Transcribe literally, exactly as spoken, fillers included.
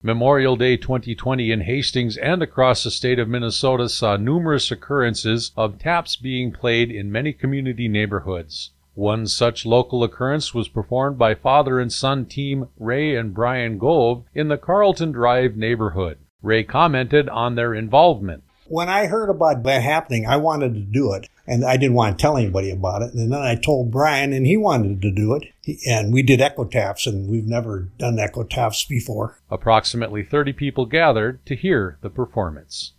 Memorial Day twenty twenty in Hastings and across the state of Minnesota saw numerous occurrences of taps being played in many community neighborhoods. One such local occurrence was performed by father and son team Ray and Brian Gove in the Carlton Drive neighborhood. Ray commented on their involvement. When I heard about that happening, I wanted to do it, and I didn't want to tell anybody about it. And then I told Brian, and he wanted to do it. And we did echotaps, and we've never done echotaps before. Approximately thirty people gathered to hear the performance.